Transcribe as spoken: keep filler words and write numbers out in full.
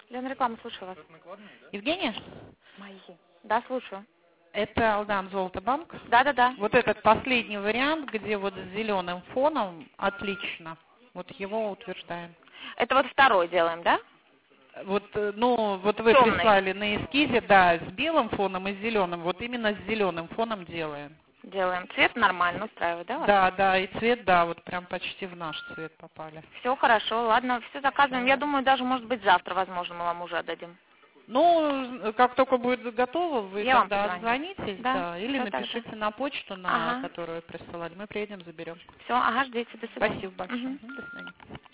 Лена, реклама, слушаю вас. Евгения? Мои. Да, слушаю. Это Алдан Золотобанк. Да-да-да. Вот этот последний вариант, где вот с зеленым фоном, отлично. Вот его утверждаем. Это вот второй делаем, да? Вот, э, ну, вот вы Темный. прислали на эскизе, да, с белым фоном и с зеленым. Вот именно с зеленым фоном делаем. Делаем. Цвет нормально устраивает, да? Вас? Да, да, и цвет, да, вот прям почти в наш цвет попали. Все хорошо, ладно, все заказываем. Всё. Я думаю, даже, может быть, завтра, возможно, мы вам уже отдадим. Ну, как только будет готово, вы Я вам тогда позвоню. отзвонитесь, Да, да, или всё напишите тогда. на почту, на Ага. которую присылали. Мы приедем, заберем. Все, ага, ждите, до свидания. Спасибо большое. Мгм. Мгм, до свидания.